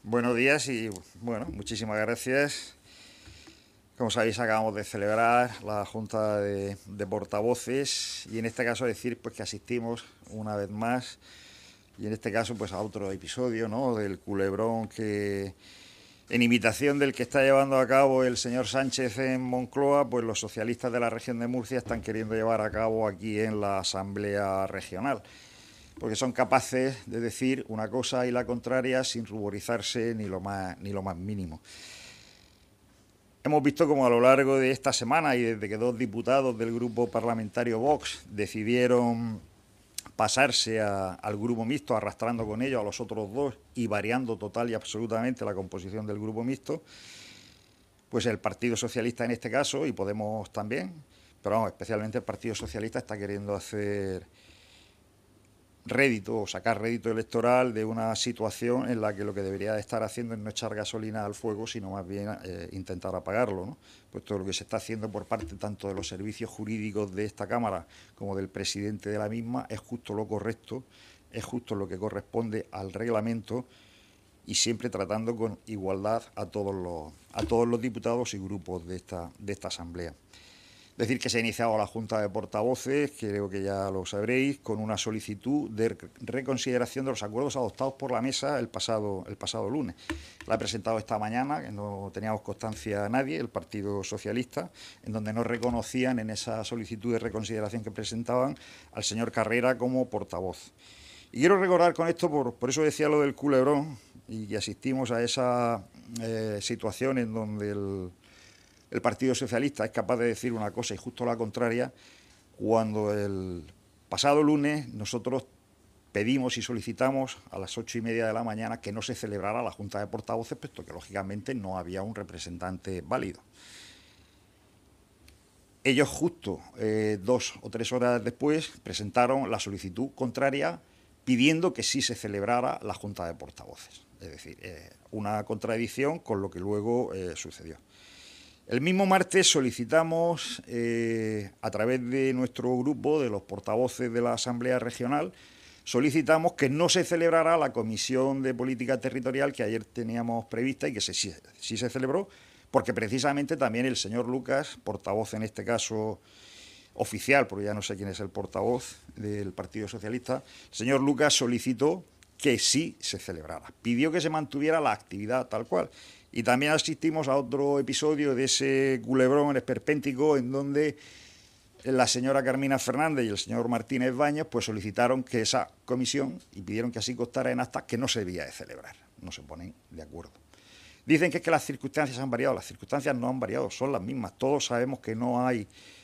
Buenos días y bueno, muchísimas gracias. Como sabéis, acabamos de celebrar la Junta de Portavoces y en este caso decir pues que asistimos una vez más y en este caso pues a otro episodio, ¿no?, del culebrón que en imitación del que está llevando a cabo el señor Sánchez en Moncloa, pues los socialistas de la región de Murcia están queriendo llevar a cabo aquí en la Asamblea Regional, porque son capaces de decir una cosa y la contraria sin ruborizarse ni lo más mínimo. Hemos visto como a lo largo de esta semana y desde que dos diputados del grupo parlamentario Vox decidieron pasarse al grupo mixto, arrastrando con ellos a los otros dos y variando total y absolutamente la composición del grupo mixto, pues el Partido Socialista en este caso, y Podemos también, pero vamos, especialmente el Partido Socialista está queriendo hacer rédito o sacar rédito electoral de una situación en la que lo que debería de estar haciendo es no echar gasolina al fuego, sino más bien intentar apagarlo, ¿no? Pues todo lo que se está haciendo por parte tanto de los servicios jurídicos de esta Cámara como del presidente de la misma es justo lo correcto, es justo lo que corresponde al reglamento y siempre tratando con igualdad a todos los diputados y grupos de esta Asamblea. Decir que se ha iniciado la Junta de Portavoces, creo que ya lo sabréis, con una solicitud de reconsideración de los acuerdos adoptados por la mesa el pasado lunes. La ha presentado esta mañana, que no teníamos constancia nadie, el Partido Socialista, en donde no reconocían en esa solicitud de reconsideración que presentaban al señor Carrera como portavoz. Y quiero recordar con esto, por eso decía lo del culebrón, y que asistimos a esa situación en donde el Partido Socialista es capaz de decir una cosa y justo la contraria, cuando el pasado lunes nosotros pedimos y solicitamos a las 8:30 de la mañana que no se celebrara la Junta de Portavoces, puesto que lógicamente no había un representante válido. Ellos justo 2 o 3 horas después presentaron la solicitud contraria pidiendo que sí se celebrara la Junta de Portavoces. Es decir, una contradicción con lo que luego sucedió. El mismo martes solicitamos, a través de nuestro grupo, de los portavoces de la Asamblea Regional, solicitamos que no se celebrara la Comisión de Política Territorial que ayer teníamos prevista y que sí se celebró, porque precisamente también el señor Lucas, portavoz en este caso oficial, porque ya no sé quién es el portavoz del Partido Socialista, el señor Lucas solicitó que sí se celebrara, pidió que se mantuviera la actividad tal cual. Y también asistimos a otro episodio de ese culebrón esperpéntico en donde la señora Carmina Fernández y el señor Martínez Baños pues solicitaron que esa comisión, y pidieron que así constara en acta, que no se debía de celebrar. No se ponen de acuerdo. Dicen que es que las circunstancias han variado. Las circunstancias no han variado, son las mismas. Todos sabemos que no hay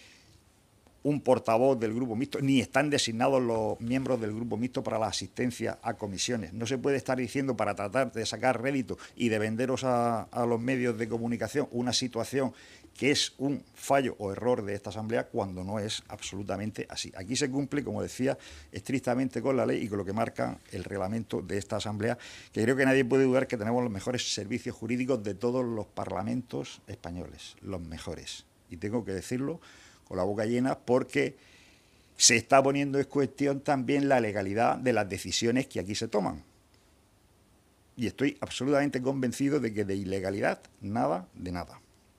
un portavoz del grupo mixto, ni están designados los miembros del grupo mixto para la asistencia a comisiones. No se puede estar diciendo, para tratar de sacar rédito y de venderos a los medios de comunicación una situación que es un fallo o error de esta Asamblea, cuando no es absolutamente así. Aquí se cumple, como decía, estrictamente con la ley y con lo que marca el reglamento de esta Asamblea, que creo que nadie puede dudar que tenemos los mejores servicios jurídicos de todos los parlamentos españoles, los mejores. Y tengo que decirlo con la boca llena, porque se está poniendo en cuestión también la legalidad de las decisiones que aquí se toman. Y estoy absolutamente convencido de que de ilegalidad nada de nada.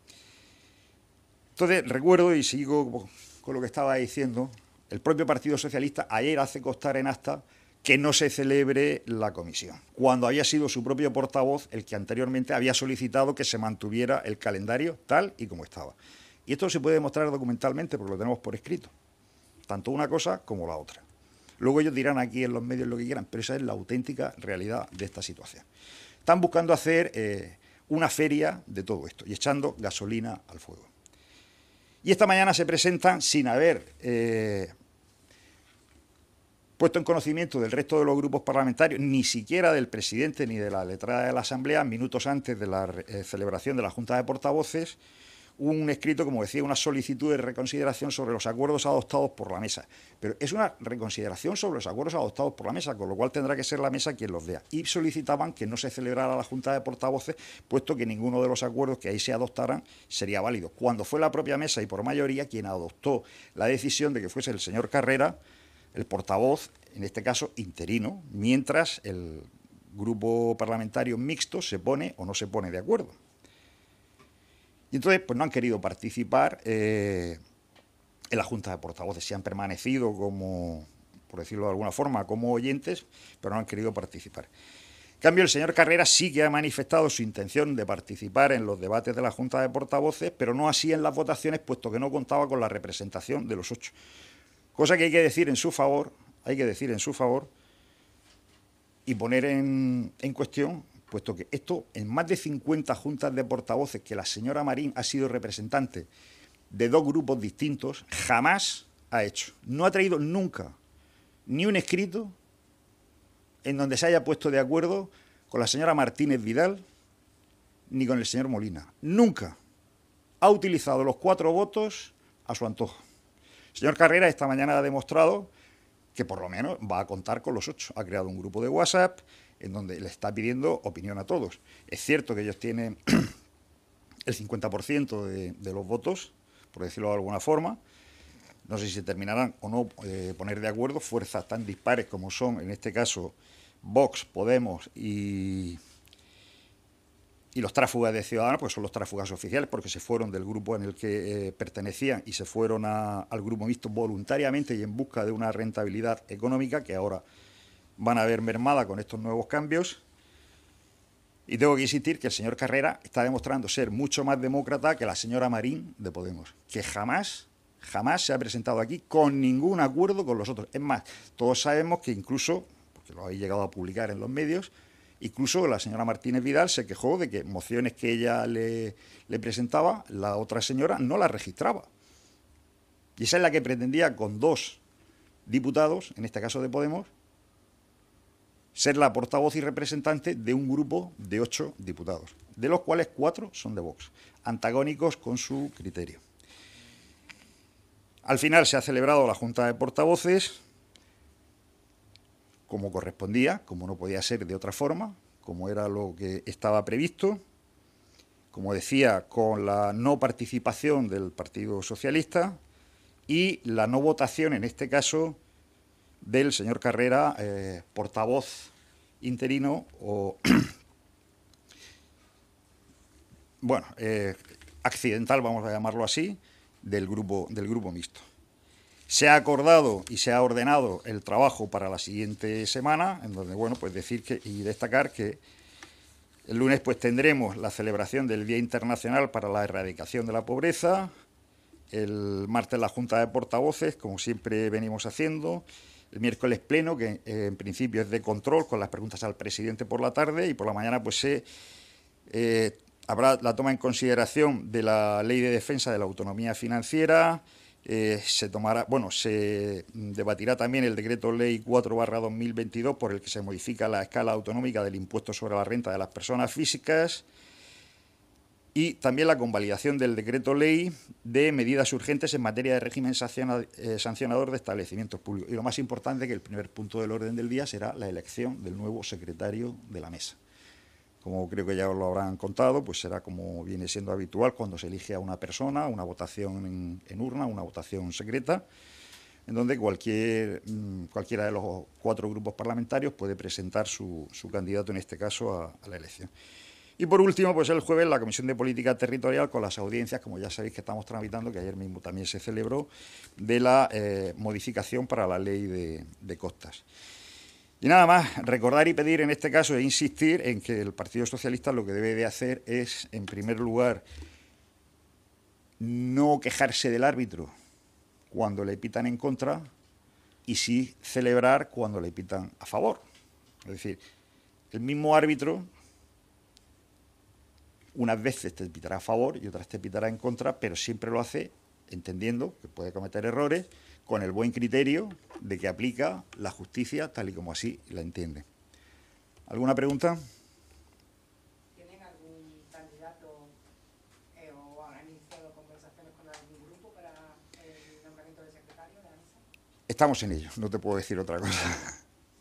Entonces, recuerdo, y sigo con lo que estaba diciendo, el propio Partido Socialista ayer hace constar en acta que no se celebre la comisión, cuando había sido su propio portavoz el que anteriormente había solicitado que se mantuviera el calendario tal y como estaba. Y esto se puede demostrar documentalmente porque lo tenemos por escrito, tanto una cosa como la otra. Luego ellos dirán aquí en los medios lo que quieran, pero esa es la auténtica realidad de esta situación. Están buscando hacer una feria de todo esto y echando gasolina al fuego. Y esta mañana se presentan sin haber puesto en conocimiento del resto de los grupos parlamentarios, ni siquiera del presidente ni de la letrada de la Asamblea, minutos antes de la celebración de la Junta de Portavoces, un escrito, como decía, una solicitud de reconsideración sobre los acuerdos adoptados por la mesa. Pero es una reconsideración sobre los acuerdos adoptados por la mesa, con lo cual tendrá que ser la mesa quien los vea. Y solicitaban que no se celebrara la Junta de Portavoces, puesto que ninguno de los acuerdos que ahí se adoptaran sería válido. Cuando fue la propia mesa y por mayoría quien adoptó la decisión de que fuese el señor Carrera, el portavoz, en este caso interino, mientras el grupo parlamentario mixto se pone o no se pone de acuerdo. Y entonces, pues no han querido participar en la Junta de Portavoces. Se han permanecido como, por decirlo de alguna forma, como oyentes, pero no han querido participar. En cambio, el señor Carrera sí que ha manifestado su intención de participar en los debates de la Junta de Portavoces, pero no así en las votaciones, puesto que no contaba con la representación de los 8. Cosa que hay que decir en su favor, y poner en cuestión, puesto que esto, en más de 50 juntas de portavoces que la señora Marín ha sido representante de 2 grupos distintos, jamás ha hecho. No ha traído nunca ni un escrito en donde se haya puesto de acuerdo con la señora Martínez Vidal ni con el señor Molina. Nunca ha utilizado los 4 votos a su antojo. El señor Carrera esta mañana ha demostrado que por lo menos va a contar con los 8. Ha creado un grupo de WhatsApp en donde le está pidiendo opinión a todos. Es cierto que ellos tienen el 50% de los votos, por decirlo de alguna forma. No sé si se terminarán o no poner de acuerdo fuerzas tan dispares como son, en este caso, Vox, Podemos y los tráfugas de Ciudadanos, pues son los tráfugas oficiales, porque se fueron del grupo en el que pertenecían y se fueron al grupo mixto voluntariamente y en busca de una rentabilidad económica que ahora van a ver mermada con estos nuevos cambios. Y tengo que insistir que el señor Carrera está demostrando ser mucho más demócrata que la señora Marín de Podemos, que jamás se ha presentado aquí con ningún acuerdo con los otros. Es más, todos sabemos que incluso, porque lo habéis llegado a publicar en los medios, incluso la señora Martínez Vidal se quejó de que mociones que ella le presentaba, la otra señora no las registraba. Y esa es la que pretendía con 2 diputados, en este caso de Podemos, ser la portavoz y representante de un grupo de 8 diputados, de los cuales 4 son de Vox, antagónicos con su criterio. Al final se ha celebrado la Junta de Portavoces, como correspondía, como no podía ser de otra forma, como era lo que estaba previsto, como decía, con la no participación del Partido Socialista y la no votación, en este caso, del señor Carrera, portavoz interino o, bueno, accidental, vamos a llamarlo así, del grupo mixto. Se ha acordado y se ha ordenado el trabajo para la siguiente semana, en donde, bueno, pues decir que, y destacar que el lunes pues tendremos la celebración del Día Internacional para la Erradicación de la Pobreza, el martes la Junta de Portavoces, como siempre venimos haciendo, el miércoles pleno, que en principio es de control, con las preguntas al presidente por la tarde, y por la mañana pues habrá la toma en consideración de la Ley de Defensa de la Autonomía Financiera. Se debatirá también el Decreto Ley 4/2022, por el que se modifica la escala autonómica del impuesto sobre la renta de las personas físicas, y también la convalidación del Decreto Ley de medidas urgentes en materia de régimen sancionador de establecimientos públicos. Y lo más importante, que el primer punto del orden del día será la elección del nuevo secretario de la mesa. Como creo que ya os lo habrán contado, pues será como viene siendo habitual cuando se elige a una persona, una votación en urna, una votación secreta, en donde cualquiera de los 4 grupos parlamentarios puede presentar su candidato, en este caso, a la elección. Y por último, pues el jueves la Comisión de Política Territorial, con las audiencias, como ya sabéis que estamos tramitando, que ayer mismo también se celebró, de la modificación para la ley de costas. Y nada más, recordar y pedir en este caso e insistir en que el Partido Socialista lo que debe de hacer es, en primer lugar, no quejarse del árbitro cuando le pitan en contra y sí celebrar cuando le pitan a favor. Es decir, el mismo árbitro unas veces te pitará a favor y otras te pitará en contra, pero siempre lo hace entendiendo que puede cometer errores, con el buen criterio de que aplica la justicia tal y como así la entiende. ¿Alguna pregunta? ¿Tienen algún candidato o han iniciado conversaciones con algún grupo para el nombramiento del secretario de la mesa? Estamos en ello, no te puedo decir otra cosa.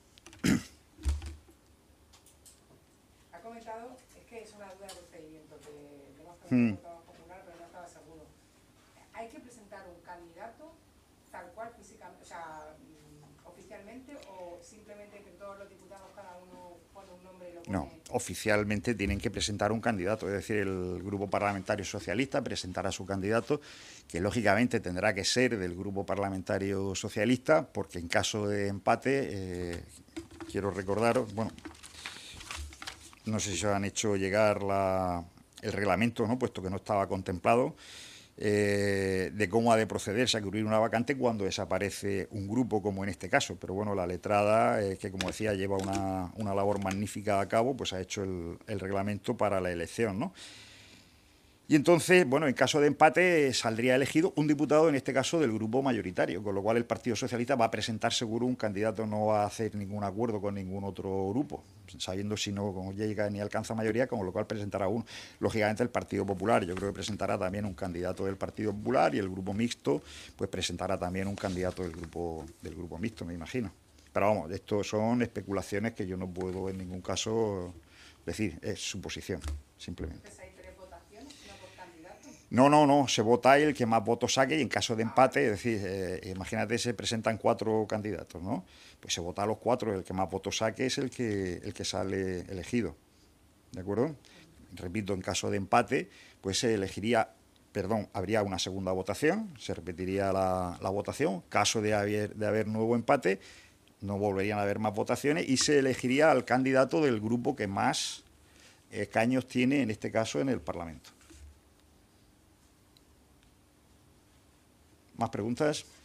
Ha comentado, es que es una duda de procedimiento que le hemos preguntado popular, pero no estaba seguro. ¿Hay que presentar un candidato tal cual físicamente, o sea, oficialmente, o simplemente que todos los diputados, cada uno pone un nombre y lo No, pone... oficialmente tienen que presentar un candidato, es decir, el Grupo Parlamentario Socialista presentará su candidato, que lógicamente tendrá que ser del Grupo Parlamentario Socialista, porque en caso de empate, quiero recordaros, bueno, no sé si se han hecho llegar el reglamento, ¿no?, puesto que no estaba contemplado, de cómo ha de procederse a cubrir una vacante cuando desaparece un grupo, como en este caso. Pero bueno, la letrada, que como decía, lleva una labor magnífica a cabo, pues ha hecho el reglamento para la elección, ¿no? Y entonces, bueno, en caso de empate saldría elegido un diputado, en este caso del grupo mayoritario, con lo cual el Partido Socialista va a presentar seguro un candidato, no va a hacer ningún acuerdo con ningún otro grupo, sabiendo si no llega ni alcanza mayoría, con lo cual presentará uno. Lógicamente el Partido Popular, yo creo que presentará también un candidato del Partido Popular, y el grupo mixto pues presentará también un candidato del grupo mixto, me imagino. Pero vamos, esto son especulaciones que yo no puedo en ningún caso decir, es suposición, simplemente. No, no, no, se vota el que más votos saque, y en caso de empate, es decir, imagínate, se presentan 4 candidatos, ¿no? Pues se vota a los 4, el que más votos saque es el que sale elegido, ¿de acuerdo? Repito, en caso de empate, pues se elegiría, perdón, habría una segunda votación, se repetiría la votación, caso de haber nuevo empate, no volverían a haber más votaciones, y se elegiría al candidato del grupo que más escaños tiene, en este caso, en el Parlamento. ¿Más preguntas?